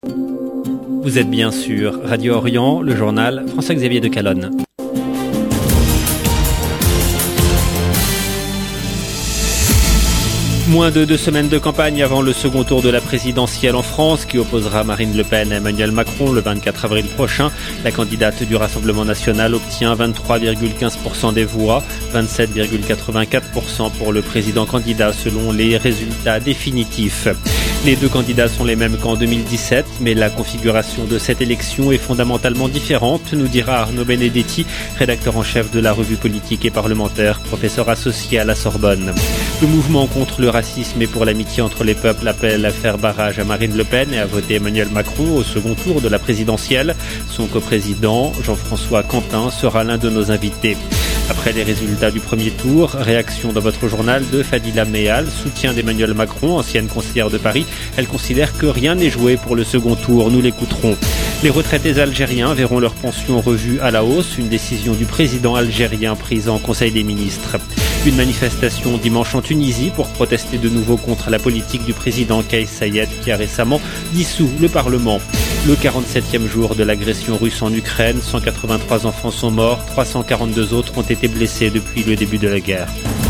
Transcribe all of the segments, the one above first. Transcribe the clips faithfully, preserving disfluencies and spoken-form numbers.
Vous êtes bien sur Radio Orient, le journal François-Xavier de Calonne. Moins de deux semaines de campagne avant le second tour de la présidentielle en France qui opposera Marine Le Pen à Emmanuel Macron le vingt-quatre avril prochain. La candidate du Rassemblement national obtient vingt-trois virgule quinze pour cent des voix, vingt-sept virgule quatre-vingt-quatre pour cent pour le président candidat selon les résultats définitifs. Les deux candidats sont les mêmes qu'en deux mille dix-sept, mais la configuration de cette élection est fondamentalement différente, nous dira Arnaud Benedetti, rédacteur en chef de la revue politique et parlementaire, professeur associé à la Sorbonne. Le mouvement contre le racisme et pour l'amitié entre les peuples appelle à faire barrage à Marine Le Pen et à voter Emmanuel Macron au second tour de la présidentielle. Son coprésident, Jean-François Quentin, sera l'un de nos invités. Après les résultats du premier tour, réaction dans votre journal de Fadila Mehal, soutien d'Emmanuel Macron, ancienne conseillère de Paris. Elle considère que rien n'est joué pour le second tour. Nous l'écouterons. Les retraités algériens verront leur pension revue à la hausse, une décision du président algérien prise en Conseil des ministres. Une manifestation dimanche en Tunisie pour protester de nouveau contre la politique du président Kais Saied qui a récemment dissous le Parlement. Le quarante-septième jour de l'agression russe en Ukraine, cent quatre-vingt-trois enfants sont morts, trois cent quarante-deux autres ont été blessés depuis le début de la guerre.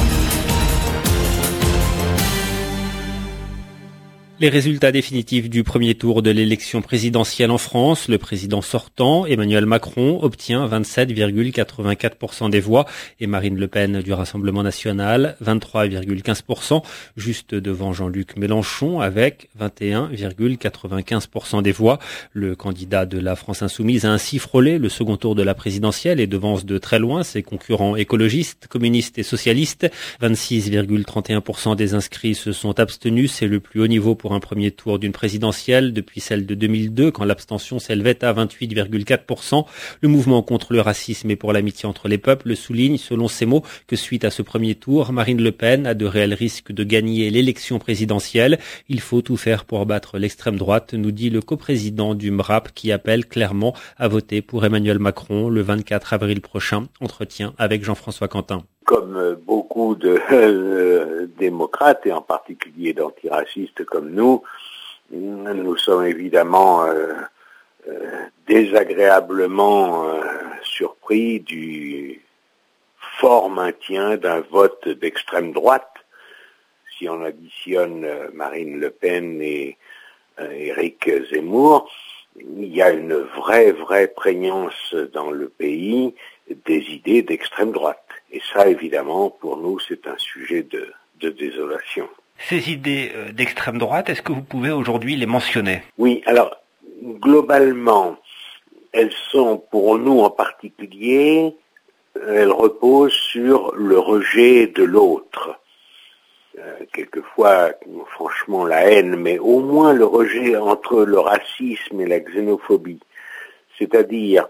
Les résultats définitifs du premier tour de l'élection présidentielle en France, le président sortant, Emmanuel Macron, obtient vingt-sept virgule quatre-vingt-quatre pour cent des voix et Marine Le Pen du Rassemblement national, vingt-trois virgule quinze pour cent, juste devant Jean-Luc Mélenchon avec vingt et un virgule quatre-vingt-quinze pour cent des voix. Le candidat de la France insoumise a ainsi frôlé le second tour de la présidentielle et devance de très loin ses concurrents écologistes, communistes et socialistes. vingt-six virgule trente et un pour cent des inscrits se sont abstenus, c'est le plus haut niveau pour un premier tour d'une présidentielle depuis celle de deux mille deux quand l'abstention s'élevait à vingt-huit virgule quatre pour cent. Le mouvement contre le racisme et pour l'amitié entre les peuples souligne, selon ses mots, que suite à ce premier tour, Marine Le Pen a de réels risques de gagner l'élection présidentielle. Il faut tout faire pour battre l'extrême droite, nous dit le coprésident du M R A P qui appelle clairement à voter pour Emmanuel Macron le vingt-quatre avril prochain. Entretien avec Jean-François Quentin. Comme beaucoup de euh, démocrates, et en particulier d'antiracistes comme nous, nous sommes évidemment euh, euh, désagréablement euh, surpris du fort maintien d'un vote d'extrême droite. Si on additionne euh, Marine Le Pen et euh, Éric Zemmour, il y a une vraie, vraie prégnance dans le pays des idées d'extrême droite. Et ça, évidemment, pour nous, c'est un sujet de, de désolation. Ces idées d'extrême droite, est-ce que vous pouvez aujourd'hui les mentionner ? Oui, alors, globalement, elles sont, pour nous en particulier, elles reposent sur le rejet de l'autre. Euh, quelquefois, franchement, la haine, mais au moins le rejet entre le racisme et la xénophobie. C'est-à-dire,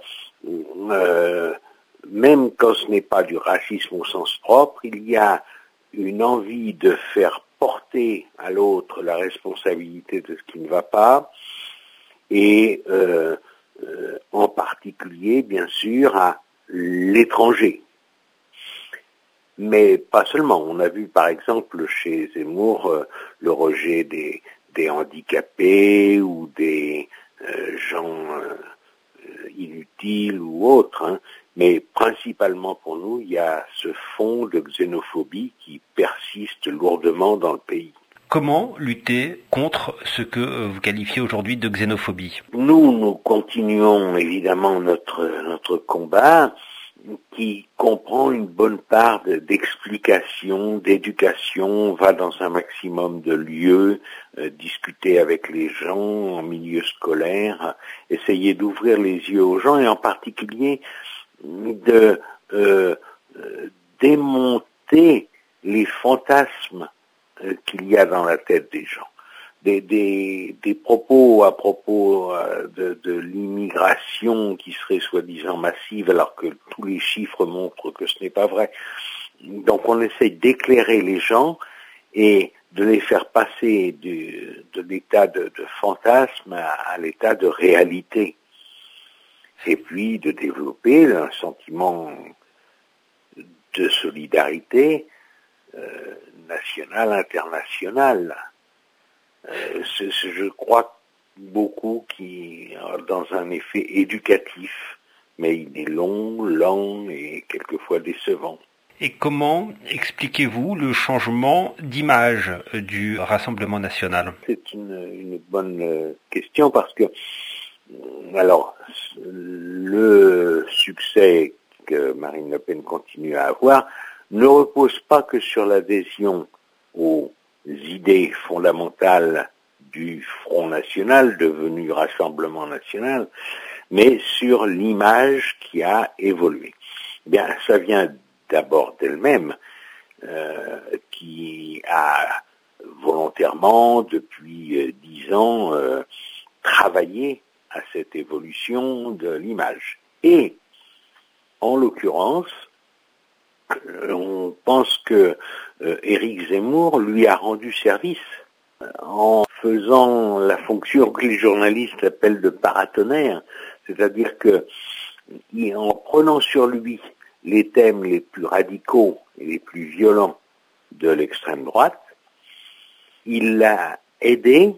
euh, même quand ce n'est pas du racisme au sens propre, il y a une envie de faire porter à l'autre la responsabilité de ce qui ne va pas, et euh, euh, en particulier, bien sûr, à l'étranger. Mais pas seulement. On a vu, par exemple, chez Zemmour, euh, le rejet des, des handicapés ou des euh, gens euh, inutiles ou autres, hein. Mais principalement pour nous, il y a ce fond de xénophobie qui persiste lourdement dans le pays. Comment lutter contre ce que vous qualifiez aujourd'hui de xénophobie ? Nous, nous continuons évidemment notre, notre combat qui comprend une bonne part d'explication, d'éducation. On va dans un maximum de lieux, euh, discuter avec les gens en milieu scolaire, essayer d'ouvrir les yeux aux gens et en particulier de euh, euh, démonter les fantasmes euh, qu'il y a dans la tête des gens. Des, des, des propos à propos euh, de, de l'immigration qui serait soi-disant massive alors que tous les chiffres montrent que ce n'est pas vrai. Donc on essaie d'éclairer les gens et de les faire passer du, de l'état de, de fantasme à, à l'état de réalité. Et puis de développer un sentiment de solidarité euh, nationale, internationale. Euh, c'est, c'est, je crois beaucoup qui dans un effet éducatif, mais il est long, lent et quelquefois décevant. Et comment expliquez-vous le changement d'image du Rassemblement national ? C'est une, une bonne question parce que, alors, le succès que Marine Le Pen continue à avoir ne repose pas que sur l'adhésion aux idées fondamentales du Front National, devenu Rassemblement National, mais sur l'image qui a évolué. Eh bien, ça vient d'abord d'elle-même, euh, qui a volontairement, depuis euh, dix ans, euh, travaillé à cette évolution de l'image. Et, en l'occurrence, on pense que euh, Éric Zemmour lui a rendu service en faisant la fonction que les journalistes appellent de paratonnerre, c'est-à-dire que en prenant sur lui les thèmes les plus radicaux et les plus violents de l'extrême droite, il l'a aidé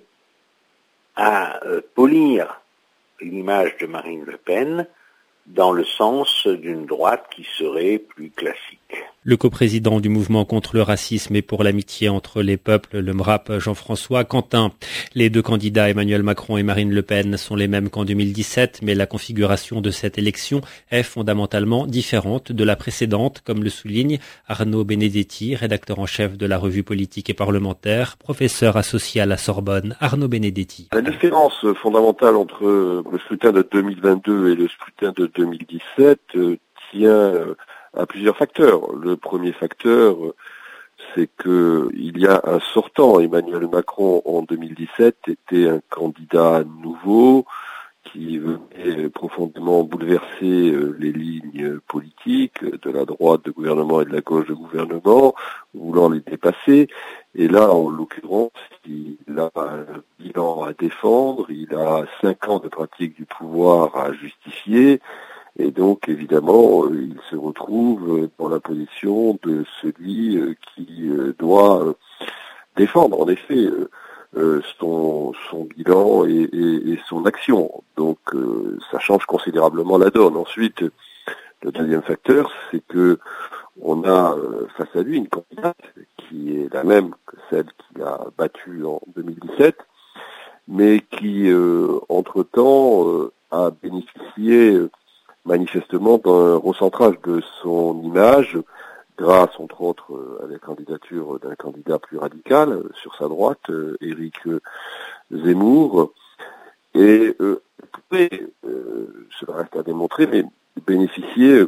à euh, polir l'image de Marine Le Pen dans le sens d'une droite qui serait plus classique. Le coprésident du mouvement contre le racisme et pour l'amitié entre les peuples, le M R A P, Jean-François Quentin. Les deux candidats, Emmanuel Macron et Marine Le Pen, sont les mêmes qu'en deux mille dix-sept, mais la configuration de cette élection est fondamentalement différente de la précédente, comme le souligne Arnaud Benedetti, rédacteur en chef de la revue politique et parlementaire, professeur associé à la Sorbonne. Arnaud Benedetti. La différence fondamentale entre le scrutin de deux mille vingt-deux et le scrutin de deux mille dix-sept tient à plusieurs facteurs. Le premier facteur, c'est que il y a un sortant. Emmanuel Macron, en deux mille dix-sept, était un candidat nouveau qui venait profondément bouleverser les lignes politiques de la droite de gouvernement et de la gauche de gouvernement, voulant les dépasser. Et là, en l'occurrence, il a un bilan à défendre, il a cinq ans de pratique du pouvoir à justifier. Et donc, évidemment, il se retrouve dans la position de celui qui doit défendre, en effet, son, son bilan et, et, et son action. Donc, ça change considérablement la donne. Ensuite, le deuxième facteur, c'est que on a face à lui une candidate qui est la même que celle qu'il a battue en deux mille dix-sept, mais qui, entre-temps, a bénéficié manifestement d'un recentrage de son image, grâce entre autres à la candidature d'un candidat plus radical sur sa droite, Éric Zemmour, et euh, pouvait, euh, cela reste à démontrer, mais bénéficier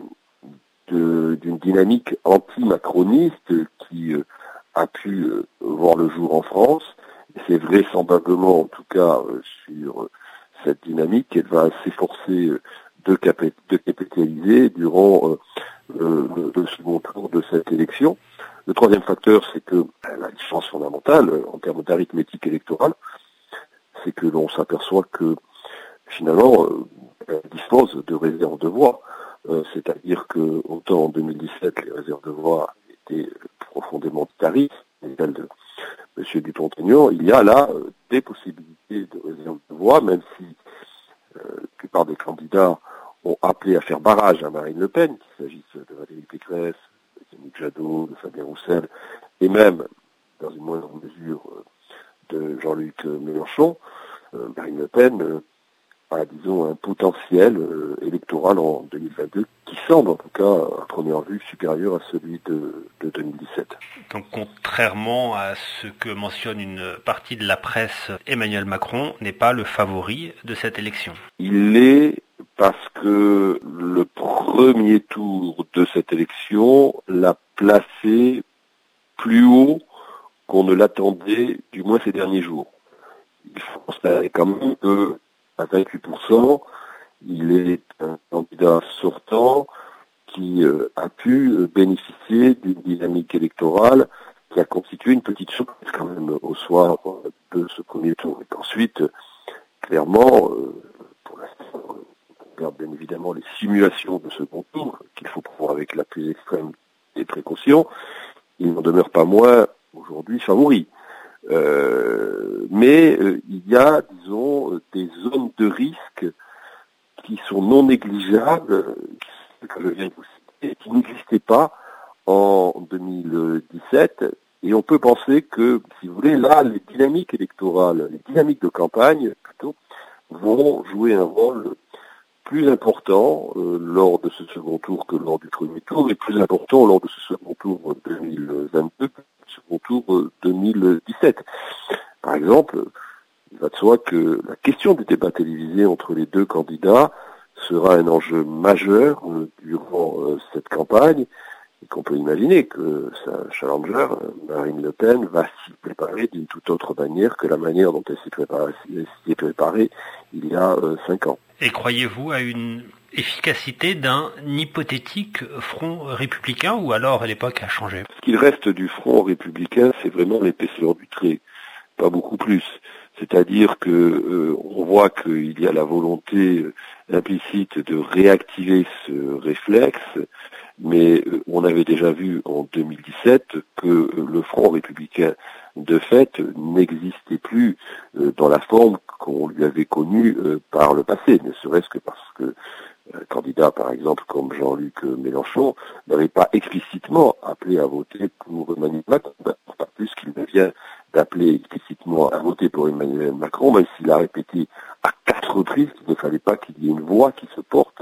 de, d'une dynamique anti-macroniste qui euh, a pu euh, voir le jour en France. Et c'est vraisemblablement, en tout cas, euh, sur euh, cette dynamique qu'elle va s'efforcer euh, de, capé- de capitaliser durant euh, euh, le, le second tour de cette élection. Le troisième facteur, c'est que la différence fondamentale euh, en termes d'arithmétique électorale, c'est que l'on s'aperçoit que finalement, euh, elle dispose de réserves de voix. Euh, c'est-à-dire que autant en deux mille dix-sept, les réserves de voix étaient profondément taries, et celles de M. Dupont-Aignan, il y a là euh, des possibilités de réserve de voix, même si euh, la plupart des candidats ont appelé à faire barrage à Marine Le Pen, qu'il s'agisse de Valérie Pécresse, de Yannick Jadot, de Fabien Roussel, et même, dans une moindre mesure, euh, de Jean-Luc Mélenchon. euh, Marine Le Pen euh, a, disons, un potentiel euh, électoral en deux mille vingt-deux qui semble, en tout cas, à première vue, supérieur à celui de, de deux mille dix-sept. Donc, contrairement à ce que mentionne une partie de la presse, Emmanuel Macron n'est pas le favori de cette élection. Il l'est parce que le premier tour de cette élection l'a placé plus haut qu'on ne l'attendait, du moins ces derniers jours. Il faut constater quand même que à vingt-huit pour cent, il est un candidat sortant qui euh, a pu euh, bénéficier d'une dynamique électorale qui a constitué une petite surprise quand même au soir de ce premier tour. Et qu'ensuite, clairement, euh, pour l'instant, on regarde bien évidemment les simulations de second tour, qu'il faut prendre avec la plus extrême des précautions, il n'en demeure pas moins aujourd'hui favori. Euh, mais euh, il y a, disons, des zones de risque qui sont non négligeables, que je viens de vous citer, qui n'existaient pas en deux mille dix-sept. Et on peut penser que, si vous voulez, là, les dynamiques électorales, les dynamiques de campagne, plutôt, vont jouer un rôle plus important euh, lors de ce second tour que lors du premier tour, et plus important lors de ce second tour deux mille vingt-deux que le second tour deux mille dix-sept. Par exemple, il va de soi que la question des débats télévisés entre les deux candidats sera un enjeu majeur euh, durant euh, cette campagne, et qu'on peut imaginer que sa challenger, Marine Le Pen, va s'y préparer d'une toute autre manière que la manière dont elle s'y préparée, s'y est préparée il y a euh, cinq ans. Et croyez-vous à une efficacité d'un hypothétique front républicain, ou alors l'époque a changé? Ce qu'il reste du front républicain, c'est vraiment l'épaisseur du trait, pas beaucoup plus. C'est-à-dire que euh, on voit qu'il y a la volonté euh, implicite de réactiver ce réflexe, mais euh, on avait déjà vu en deux mille dix-sept que euh, le front républicain de fait n'existait plus euh, dans la forme qu'on lui avait connue euh, par le passé, ne serait-ce que parce que un candidat, par exemple, comme Jean-Luc Mélenchon, n'avait pas explicitement appelé à voter pour Emmanuel Macron, pas plus qu'il ne vient d'appeler explicitement à voter pour Emmanuel Macron, même s'il a répété à quatre reprises qu'il ne fallait pas qu'il y ait une voix qui se porte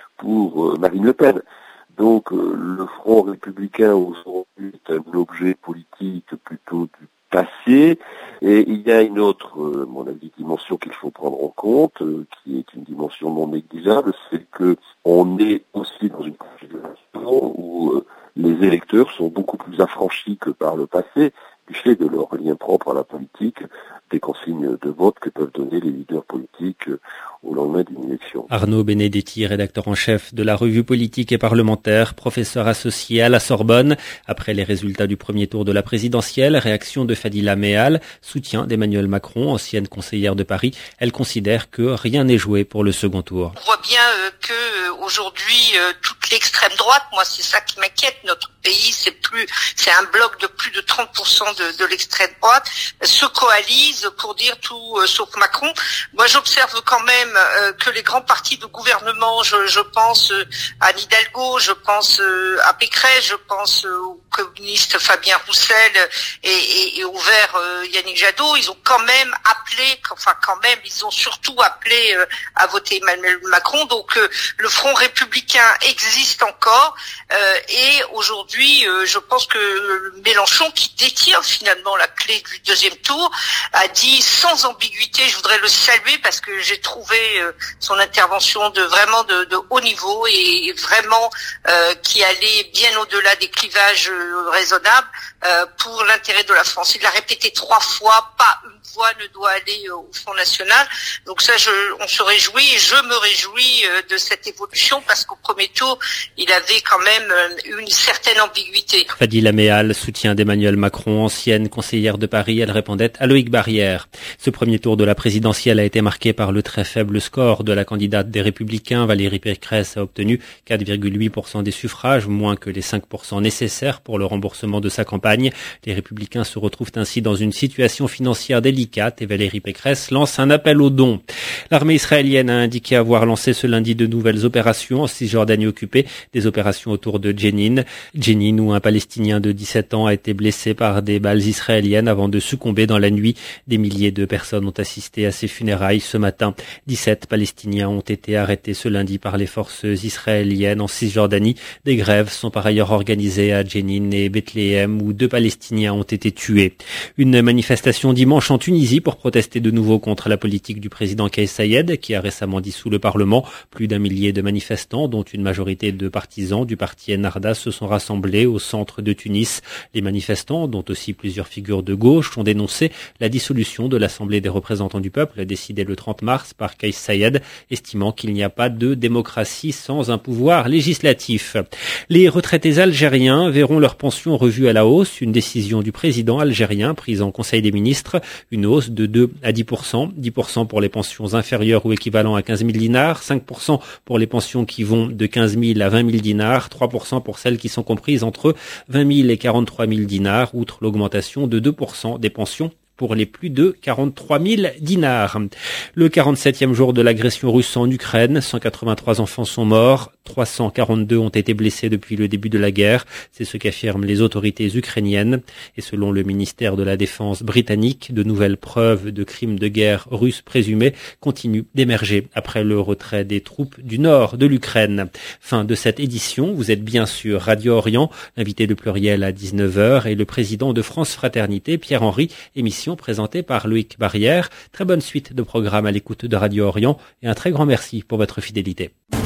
pour Marine Le Pen. Donc euh, le Front républicain aujourd'hui est un objet politique plutôt du passé, et il y a une autre, euh, mon avis, dimension qu'il faut prendre en compte, euh, qui est une dimension non négligeable, c'est que on est aussi dans une configuration où euh, les électeurs sont beaucoup plus affranchis que par le passé, du fait de leur lien propre à la politique, des consignes de vote que peuvent donner les leaders politiques au lendemain d'une élection. Arnaud Benedetti, rédacteur en chef de la revue politique et parlementaire, professeur associé à la Sorbonne. Après les résultats du premier tour de la présidentielle, réaction de Fadila Meal, soutien d'Emmanuel Macron, ancienne conseillère de Paris. Elle considère que rien n'est joué pour le second tour. On voit bien euh, que euh, aujourd'hui euh, toute l'extrême droite, moi c'est ça qui m'inquiète, notre pays, c'est plus, c'est un bloc de plus de trente pour cent de, de l'extrême droite, se coalisent pour dire tout euh, sauf Macron. Moi j'observe quand même euh, que les grands partis de gouvernement, je, je pense euh, à Anne Hidalgo, je pense euh, à Pécresse, je pense euh, au communiste Fabien Roussel et, et, et au vert euh, Yannick Jadot, ils ont quand même appelé, enfin quand même, ils ont surtout appelé euh, à voter Emmanuel Macron. Donc euh, le Front républicain existe encore euh, et aujourd'hui euh, je pense que Mélenchon, qui détient finalement la clé du deuxième tour, a dit sans ambiguïté, je voudrais le saluer parce que j'ai trouvé euh, son intervention de vraiment de, de haut niveau et vraiment euh, qui allait bien au-delà des clivages euh, raisonnables euh, pour l'intérêt de la France. Il l'a répété trois fois, pas une voix ne doit aller euh, au Front National. Donc ça, je, on se réjouit et je me réjouis euh, de cette évolution parce qu'au premier tour, il avait quand même euh, une certaine ambiguïté. Fadila Meal, soutien d'Emmanuel Macron, ancienne conseillère de Paris, elle répondait à Loïc Barrière. Ce premier tour de la présidentielle a été marqué par le très faible score de la candidate des Républicains. Valérie Pécresse a obtenu quatre virgule huit pour cent des suffrages, moins que les cinq pour cent nécessaires pour le remboursement de sa campagne. Les Républicains se retrouvent ainsi dans une situation financière délicate et Valérie Pécresse lance un appel aux dons. L'armée israélienne a indiqué avoir lancé ce lundi de nouvelles opérations en Cisjordanie occupée, des opérations autour de Jenin. Jenin, où un Palestinien de dix-sept ans a été blessé par des balles israéliennes avant de succomber dans la nuit. Des milliers de personnes ont assisté à ses funérailles ce matin. dix-sept Palestiniens ont été arrêtés ce lundi par les forces israéliennes en Cisjordanie. Des grèves sont par ailleurs organisées à Jenin et Bethléem où deux Palestiniens ont été tués. Une manifestation dimanche en Tunisie pour protester de nouveau contre la politique du président Kais Saied qui a récemment dissous le Parlement. Plus d'un millier de manifestants, dont une majorité de partisans du parti Ennahda, se sont rassemblés au centre de Tunis. Les manifestants, dont aussi plusieurs figures de gauche, ont dénoncé la dissolution de l'Assemblée des représentants du peuple décidée le trente mars par Kais Saied, estimant qu'il n'y a pas de démocratie sans un pouvoir législatif. Les retraités algériens verront leur pension revue à la hausse, une décision du président algérien prise en Conseil des ministres, une hausse de deux à dix pour cent, dix pour cent pour les pensions inférieures ou équivalent à quinze mille dinars, cinq pour cent pour les pensions qui vont de quinze mille à vingt mille dinars, trois pour cent pour celles qui sont comprises entre vingt mille et quarante-trois mille dinars, outre l'augmentation de deux pour cent des pensions pour les plus de quarante-trois mille dinars. Le quarante-septième jour de l'agression russe en Ukraine, cent quatre-vingt-trois enfants sont morts, trois cent quarante-deux ont été blessés depuis le début de la guerre. C'est ce qu'affirment les autorités ukrainiennes. Et selon le ministère de la Défense britannique, de nouvelles preuves de crimes de guerre russes présumés continuent d'émerger après le retrait des troupes du nord de l'Ukraine. Fin de cette édition. Vous êtes bien sûr Radio Orient, l'invité de Pluriel à dix-neuf heures et le président de France Fraternité, Pierre-Henri, émission présentée par Loïc Barrière. Très bonne suite de programmes à l'écoute de Radio Orient et un très grand merci pour votre fidélité.